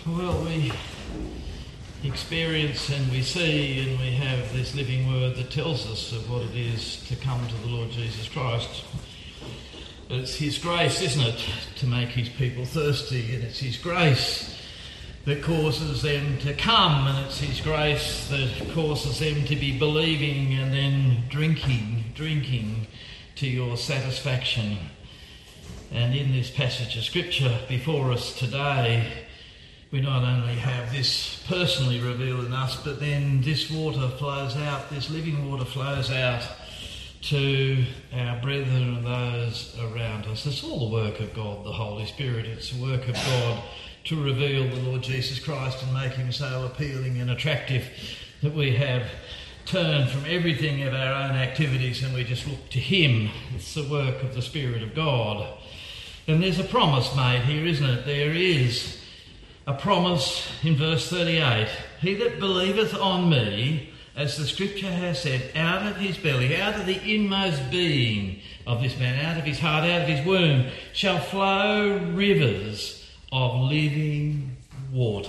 Well, we experience and we see and we have this living word that tells us of what it is to come to the Lord Jesus Christ. It's His grace, isn't it, to make His people thirsty, and it's His grace that causes them to come, and it's His grace that causes them to be believing and then drinking to your satisfaction. And in this passage of Scripture before us today, we not only have this personally revealed in us, but then this water flows out, this living water flows out to our brethren and those around us. It's all the work of God, the Holy Spirit. It's the work of God to reveal the Lord Jesus Christ and make Him so appealing and attractive that we have turned from everything of our own activities and we just look to Him. It's the work of the Spirit of God. And there's a promise made here, isn't it? There is a promise in verse 38. He that believeth on me, as the Scripture has said, out of his belly, out of the inmost being of this man, out of his heart, out of his womb, shall flow rivers of living water.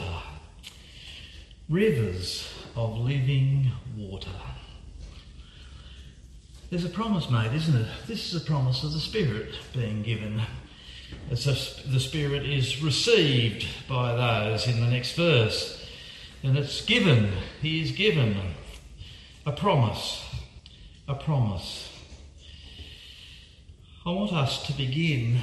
Rivers of living water. There's a promise made, isn't it? This is a promise of the Spirit being given. As the Spirit is received by those in the next verse. And it's given, He is given a promise. A promise. I want us to begin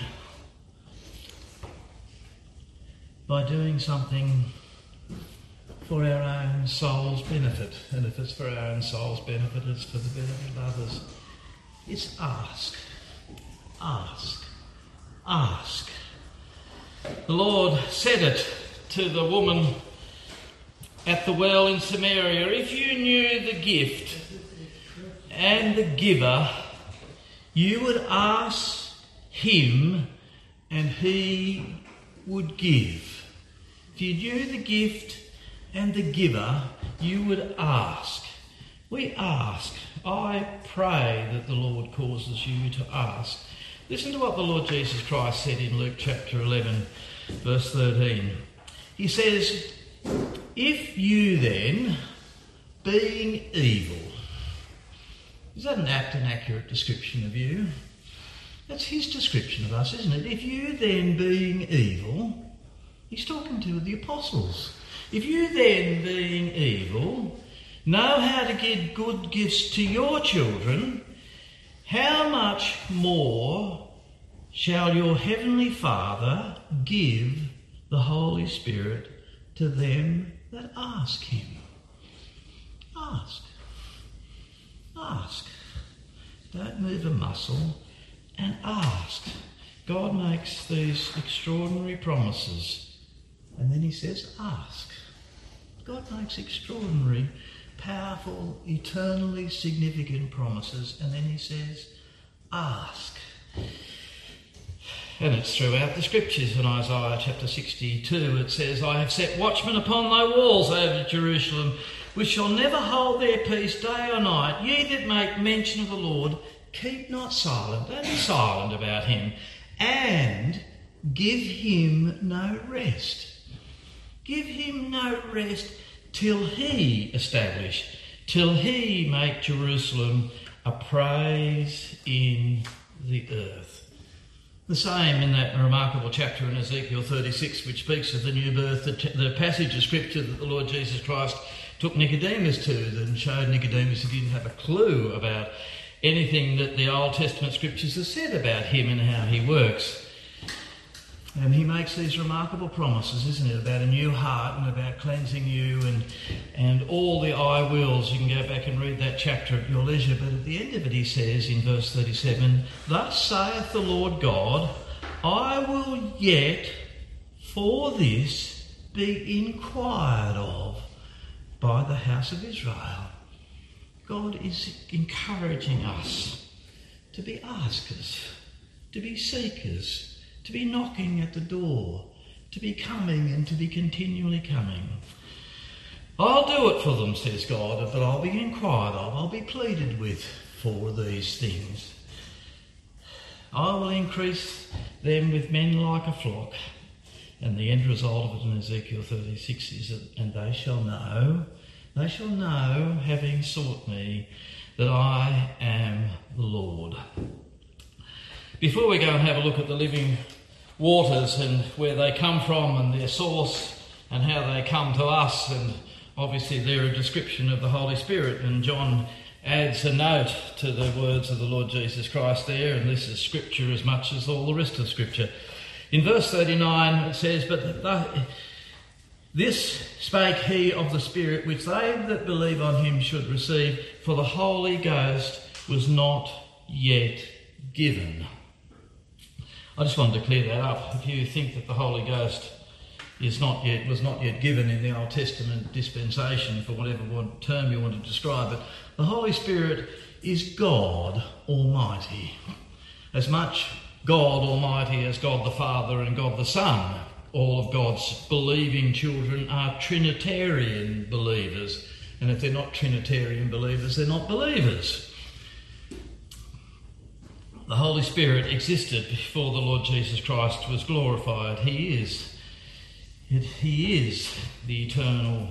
by doing something for our own soul's benefit. And if it's for our own soul's benefit, it's for the benefit of others. It's ask. Ask. Ask. The Lord said it to the woman at the well in Samaria. If you knew the gift and the giver, you would ask Him and He would give. If you knew the gift and the giver, you would ask. We ask. I pray that the Lord causes you to ask. Listen to what the Lord Jesus Christ said in Luke chapter 11, verse 13. He says, if you then, being evil, is that an apt and accurate description of you? That's His description of us, isn't it? If you then, being evil, He's talking to the apostles. If you then, being evil, know how to give good gifts to your children, how much more shall your heavenly Father give the Holy Spirit to them that ask Him? Ask. Ask. Don't move a muscle and ask. God makes these extraordinary promises and then He says, ask. God makes extraordinary, powerful, eternally significant promises, and then He says, ask. And it's throughout the Scriptures. In Isaiah chapter 62 it says, I have set watchmen upon thy walls over Jerusalem, which shall never hold their peace day or night. Ye that make mention of the Lord, keep not silent. Don't be silent about Him. And give Him no rest. Give Him no rest till He establish, till He make Jerusalem a praise in the earth. The same in that remarkable chapter in Ezekiel 36, which speaks of the new birth, the passage of Scripture that the Lord Jesus Christ took Nicodemus to and showed Nicodemus he didn't have a clue about anything that the Old Testament Scriptures have said about Him and how He works. And He makes these remarkable promises, isn't it, about a new heart and about cleansing you and all the I wills. You can go back and read that chapter at your leisure. But at the end of it He says in verse 37, thus saith the Lord God, I will yet for this be inquired of by the house of Israel. God is encouraging us to be askers, to be seekers, to be knocking at the door, to be coming and to be continually coming. I'll do it for them, says God, but I'll be inquired of, I'll be pleaded with for these things. I will increase them with men like a flock, And the end result of it in Ezekiel 36 is that, and they shall know, having sought me, that I am the Lord. Before we go and have a look at the living waters and where they come from and their source and how they come to us, and obviously they're a description of the Holy Spirit, and John adds a note to the words of the Lord Jesus Christ there, and this is scripture as much as all the rest of scripture. In verse 39 it says, but this spake he of the Spirit, which they that believe on him should receive, for the Holy Ghost was not yet given. I just wanted to clear that up. If you think that the Holy Ghost was not yet given in the Old Testament dispensation, for whatever term you want to describe it, the Holy Spirit is God Almighty. As much God Almighty as God the Father and God the Son. All of God's believing children are Trinitarian believers. And if they're not Trinitarian believers, they're not believers. The Holy Spirit existed before the Lord Jesus Christ was glorified. He is the eternal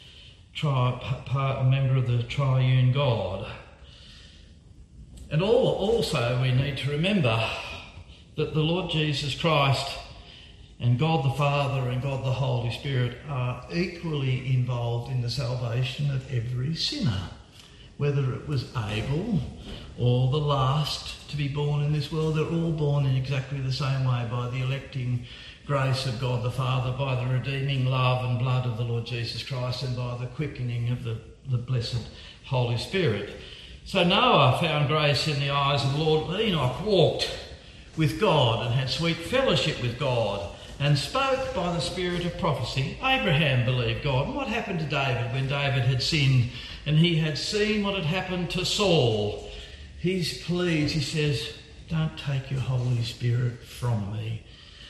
member of the triune God. And also we need to remember that the Lord Jesus Christ and God the Father and God the Holy Spirit are equally involved in the salvation of every sinner, whether it was Abel or the last to be born in this world. They're all born in exactly the same way, by the electing grace of God the Father, by the redeeming love and blood of the Lord Jesus Christ, and by the quickening of the blessed Holy Spirit. So Noah found grace in the eyes of the Lord. Enoch walked with God and had sweet fellowship with God and spoke by the spirit of prophecy. Abraham believed God. And what happened to David when David had sinned and he had seen what had happened to Saul? He pleads, he says, don't take your Holy Spirit from me.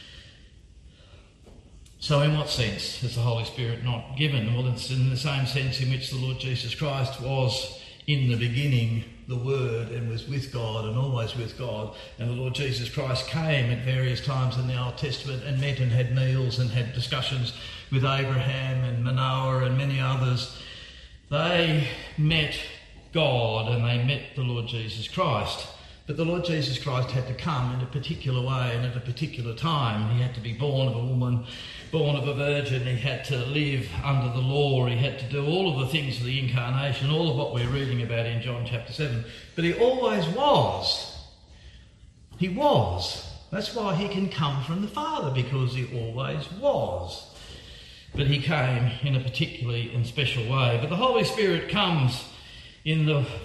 So in what sense is the Holy Spirit not given? Well, it's in the same sense in which the Lord Jesus Christ was in the beginning the Word, and was with God and always with God. And the Lord Jesus Christ came at various times in the Old Testament and met and had meals and had discussions with Abraham and Manoah and many others. They met God and they met the Lord Jesus Christ. But the Lord Jesus Christ had to come in a particular way and at a particular time. He had to be born of a woman, born of a virgin. He had to live under the law. He had to do all of the things of the incarnation, all of what we're reading about in John chapter 7. But he always was. He was. That's why he can come from the Father, because he always was. But he came in a particularly and special way. But the Holy Spirit comes in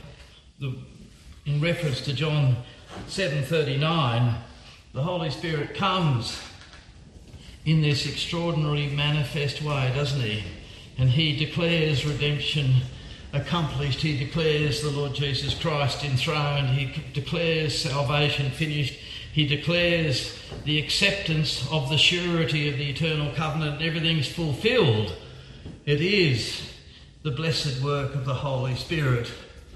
in reference to John 7:39, the Holy Spirit comes in this extraordinary manifest way, doesn't he? And he declares redemption accomplished. He declares the Lord Jesus Christ enthroned. He declares salvation finished. He declares the acceptance of the surety of the eternal covenant. Everything's fulfilled. It is the blessed work of the Holy Spirit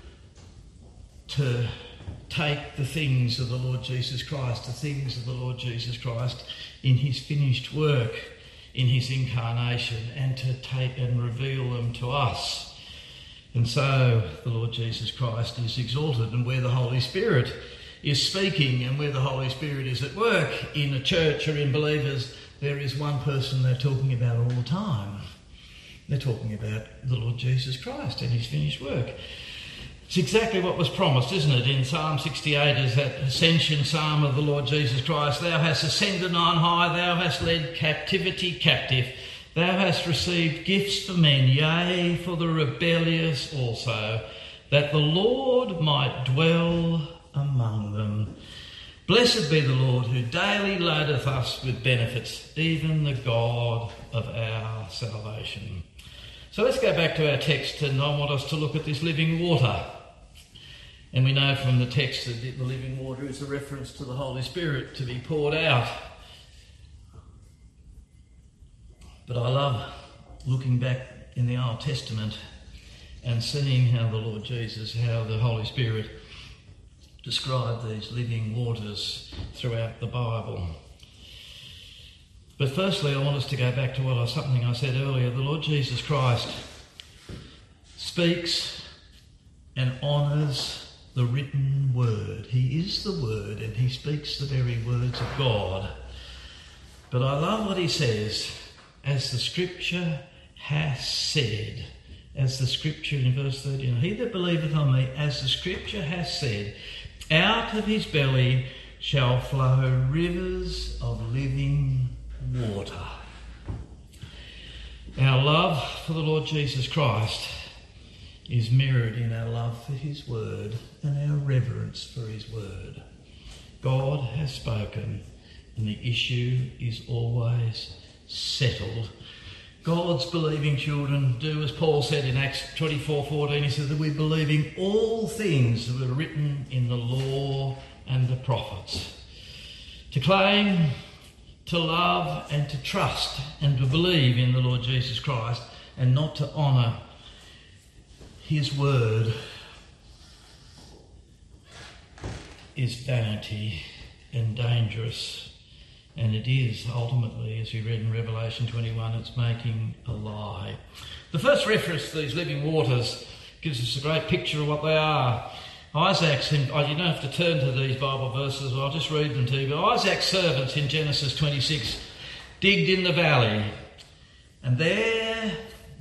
to take the things of the Lord Jesus Christ, the things of the Lord Jesus Christ in his finished work, in his incarnation, and to take and reveal them to us. And so the Lord Jesus Christ is exalted, and where the Holy Spirit is speaking and where the Holy Spirit is at work in a church or in believers, there is one person they're talking about all the time. They're talking about the Lord Jesus Christ and his finished work. It's exactly what was promised, isn't it? In Psalm 68 is that ascension psalm of the Lord Jesus Christ. Thou hast ascended on high, thou hast led captivity captive, thou hast received gifts for men, yea, for the rebellious also, that the Lord might dwell among them. Blessed be the Lord, who daily loadeth us with benefits, even the God of our salvation. So let's go back to our text, and I want us to look at this living water. And we know from the text that the living water is a reference to the Holy Spirit to be poured out. But I love looking back in the Old Testament and seeing how the Lord Jesus, how the Holy Spirit described these living waters throughout the Bible. But firstly, I want us to go back to something I said earlier. The Lord Jesus Christ speaks and honours the written word. He is the word, and he speaks the very words of God. But I love what he says, as the scripture hath said. As the scripture in verse 13, he that believeth on me, as the scripture hath said, out of his belly shall flow rivers of living water. Our love for the Lord Jesus Christ is mirrored in our love for his word and our reverence for his word. God has spoken, and the issue is always settled. God's believing children do as Paul said in Acts 24:14. He said that we're believing all things that were written in the law and the prophets. To claim, to love and to trust and to believe in the Lord Jesus Christ and not to honour his word is vanity and dangerous. And it is ultimately, as we read in Revelation 21, it's making a lie. The first reference to these living waters gives us a great picture of what they are. Isaac's, you don't have to turn to these Bible verses, I'll just read them to you. But Isaac's servants in Genesis 26 digged in the valley and there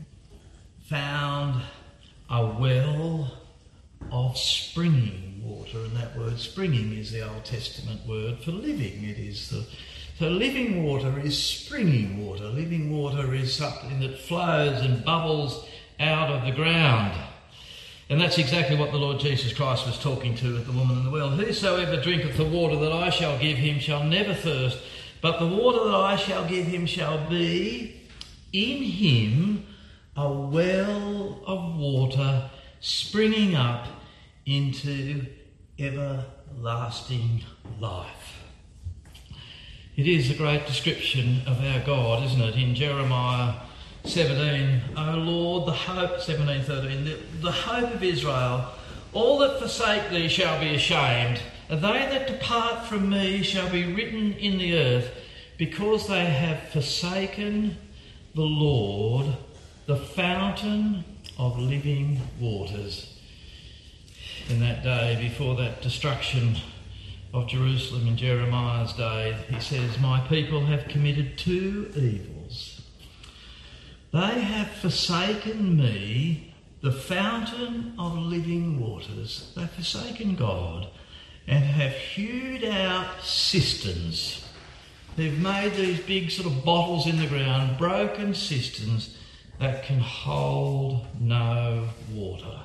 found a well of springing water. And that word springing is the Old Testament word for living. So living water is springing water. Living water is something that flows and bubbles out of the ground. And that's exactly what the Lord Jesus Christ was talking to at the woman in the well. Whosoever drinketh the water that I shall give him shall never thirst, but the water that I shall give him shall be in him a well of water springing up into everlasting life. It is a great description of our God, isn't it? In Jeremiah 17, O Lord, the hope, 17:13, the hope of Israel, all that forsake thee shall be ashamed, and they that depart from me shall be written in the earth, because they have forsaken the Lord, the fountain of living waters. In that day, before that destruction of Jerusalem in Jeremiah's day, he says, my people have committed two evils. They have forsaken me, the fountain of living waters. They've forsaken God and have hewed out cisterns. They've made these big sort of bottles in the ground, broken cisterns that can hold no water.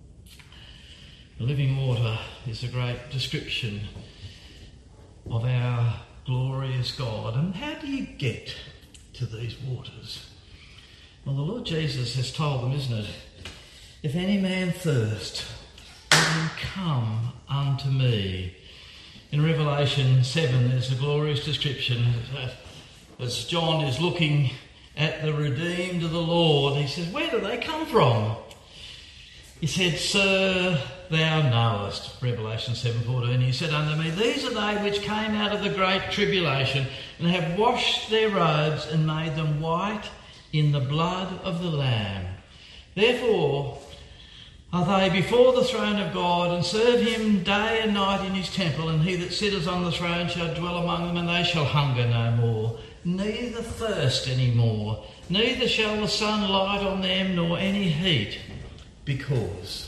The living water is a great description of our glorious God. And how do you get to these waters? Well, the Lord Jesus has told them, isn't it? If any man thirst, let him come unto me. In Revelation 7, there's a glorious description as John is looking at the redeemed of the Lord. He says, where do they come from? He said, Sir, thou knowest. Revelation 7:14. He said unto me, these are they which came out of the great tribulation and have washed their robes and made them white in the blood of the Lamb. Therefore are they before the throne of God, and serve him day and night in his temple, and he that sitteth on the throne shall dwell among them, and they shall hunger no more, neither thirst any more, neither shall the sun light on them, nor any heat, because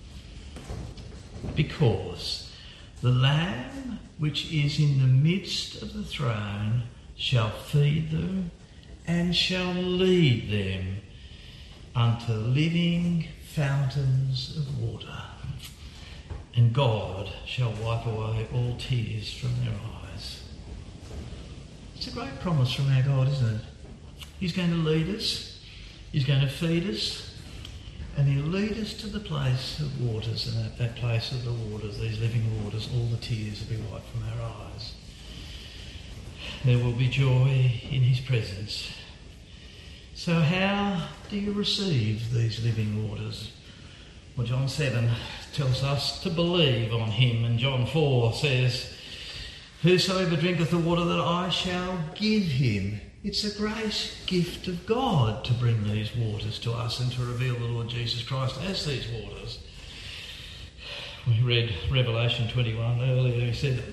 the Lamb which is in the midst of the throne shall feed them and shall lead them unto living fountains of water, and God shall wipe away all tears from their eyes. It's a great promise from our God, isn't it? He's going to lead us, he's going to feed us, and he'll lead us to the place of waters, and at that place of the waters, these living waters, all the tears will be wiped from our eyes. There will be joy in his presence. So how do you receive these living waters? Well, John 7 tells us to believe on him, and John 4 says, whosoever drinketh the water that I shall give him It's a grace gift of God to bring these waters to us and to reveal the Lord Jesus Christ as these waters. We read Revelation 21 earlier. He said,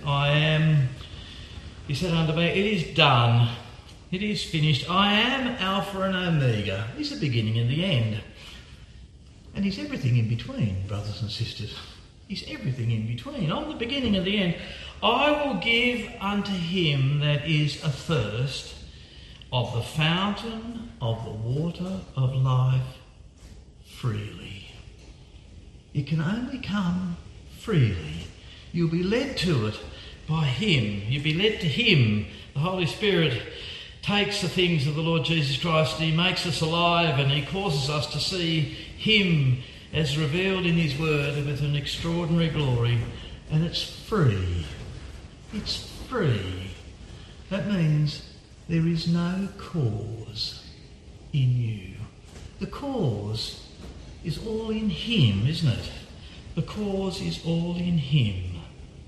he said unto me, it is done. It is finished. I am Alpha and Omega. He's the beginning and the end. And he's everything in between, brothers and sisters. He's everything in between. I'm the beginning and the end. I will give unto him that is athirst of the fountain of the water of life freely. It can only come freely. You'll be led to it by him. You'll be led to him. The Holy Spirit takes the things of the Lord Jesus Christ and he makes us alive and he causes us to see him as revealed in his word with an extraordinary glory, and it's free. It's free. That means there is no cause in you. The cause is all in him, isn't it? The cause is all in him.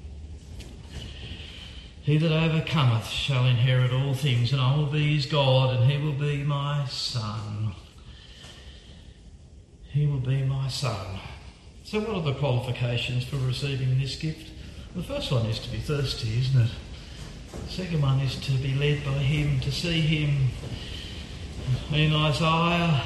He that overcometh shall inherit all things, and I will be his God, and he will be my son. He will be my son. So what are the qualifications for receiving this gift? The first one is to be thirsty, isn't it? The second one is to be led by him, to see him. In Isaiah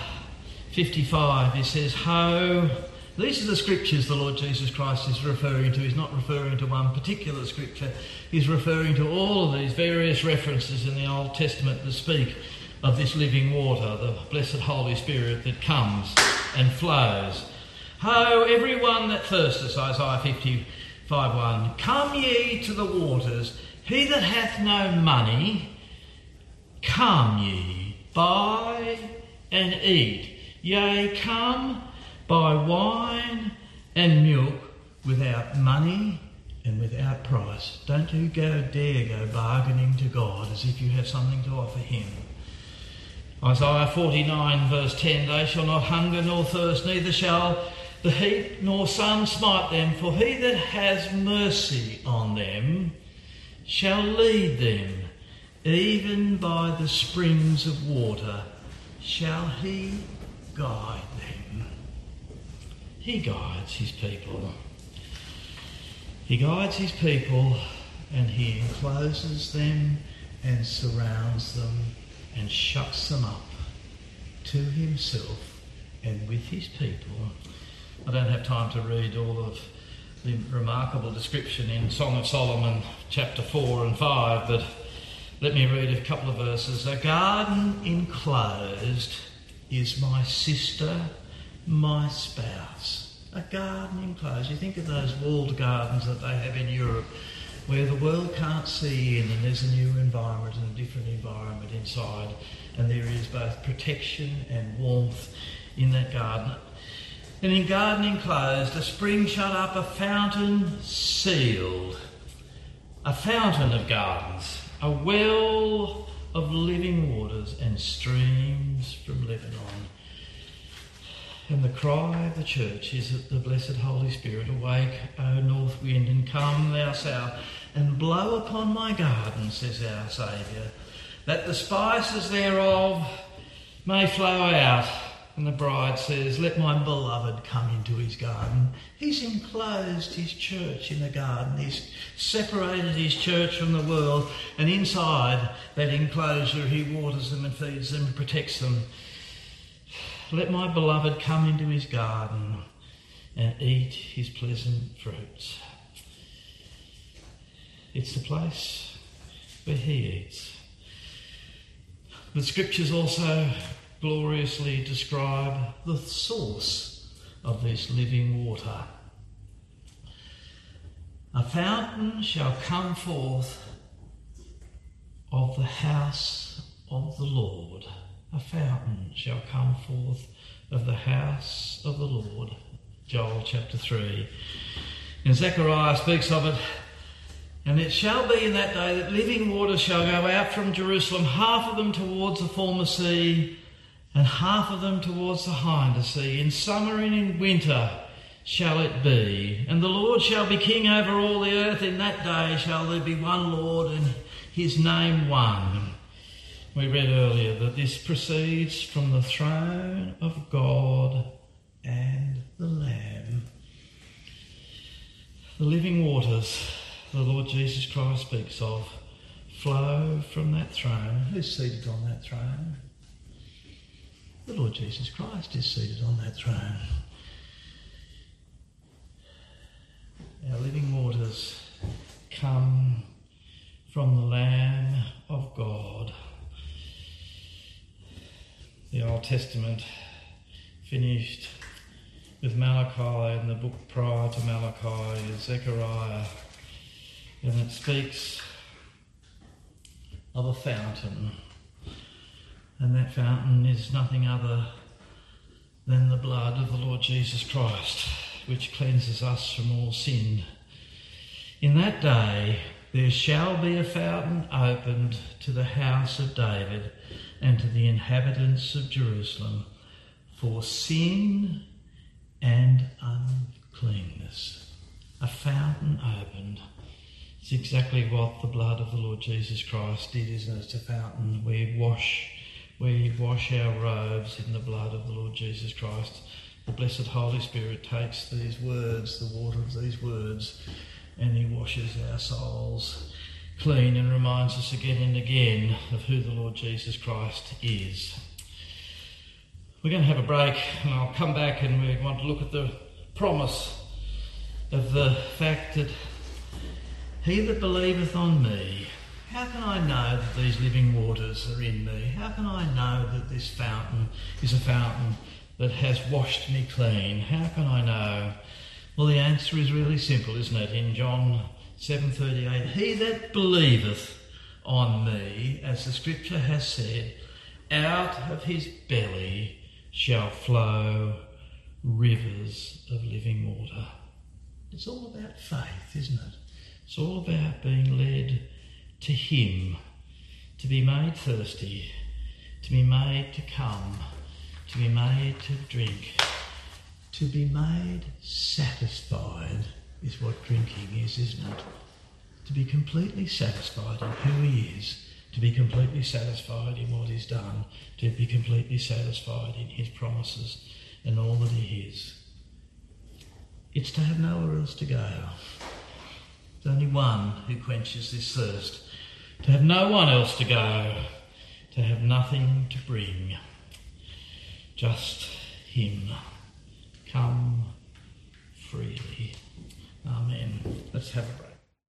55 it says, Ho, these are the scriptures the Lord Jesus Christ is referring to. He's not referring to one particular scripture. He's referring to all of these various references in the Old Testament that speak of this living water, the blessed Holy Spirit that comes and flows. Ho, everyone that thirsteth, Isaiah 55:1, come ye to the waters. He that hath no money, come ye, buy and eat. Yea, come, buy wine and milk without money and without price. Don't you dare go bargaining to God as if you have something to offer him. Isaiah 49 verse 10, they shall not hunger nor thirst, neither shall the heat nor sun smite them, for he that has mercy on them shall lead them, even by the springs of water shall he guide them. He guides his people. He guides his people and he encloses them and surrounds them and shuts them up to himself and with his people. I don't have time to read all of the remarkable description in Song of Solomon chapter 4 and 5, but let me read a couple of verses. A garden enclosed is my sister, my spouse. A garden enclosed. You think of those walled gardens that they have in Europe where the world can't see in and there's a new environment and a different environment inside, and there is both protection and warmth in that garden. And in garden enclosed, a spring shut up, a fountain sealed, a fountain of gardens, a well of living waters and streams from Lebanon. And the cry of the church is that the blessed Holy Spirit, awake, O north wind, and come thou south, and blow upon my garden, says our Saviour, that the spices thereof may flow out. And the bride says, let my beloved come into his garden. He's enclosed his church in a garden. He's separated his church from the world, and inside that enclosure he waters them and feeds them and protects them. Let my beloved come into his garden and eat his pleasant fruits. It's the place where he eats. The scriptures also gloriously describe the source of this living water. A fountain shall come forth of the house of the Lord. A fountain shall come forth of the house of the Lord. Joel chapter 3. And Zechariah speaks of it. And it shall be in that day that living waters shall go out from Jerusalem, half of them towards the former sea, and half of them towards the hinder sea. In summer and in winter shall it be. And the Lord shall be king over all the earth. In that day shall there be one Lord, and his name one. We read earlier that this proceeds from the throne of God and the Lamb. The living waters the Lord Jesus Christ speaks of flow from that throne. Who's seated on that throne? The Lord Jesus Christ is seated on that throne. Our living waters come from the Lamb of God. The Old Testament finished with Malachi, and the book prior to Malachi is Zechariah, and it speaks of a fountain, and that fountain is nothing other than the blood of the Lord Jesus Christ, which cleanses us from all sin. In that day there shall be a fountain opened to the house of David and to the inhabitants of Jerusalem for sin and uncleanness. A fountain opened. It's exactly what the blood of the Lord Jesus Christ did, isn't it? It's a fountain. We wash our robes in the blood of the Lord Jesus Christ. The blessed Holy Spirit takes these words, the water of these words, and he washes our souls clean and reminds us again and again of who the Lord Jesus Christ is. We're going to have a break, and I'll come back, and we want to look at the promise of the fact that he that believeth on me, how can I know that these living waters are in me? How can I know that this fountain is a fountain that has washed me clean? How can I know? Well, the answer is really simple, isn't it? In John 7:38, he that believeth on me, as the scripture has said, out of his belly shall flow rivers of living water. It's all about faith, isn't it? It's all about being led to him, to be made thirsty, to be made to come, to be made to drink, to be made satisfied is what drinking is, isn't it? To be completely satisfied in who he is, to be completely satisfied in what he's done, to be completely satisfied in his promises and all that he is. It's to have nowhere else to go. There's only one who quenches this thirst. To have no one else to go, to have nothing to bring, just him. Come freely. Amen. Let's have a break.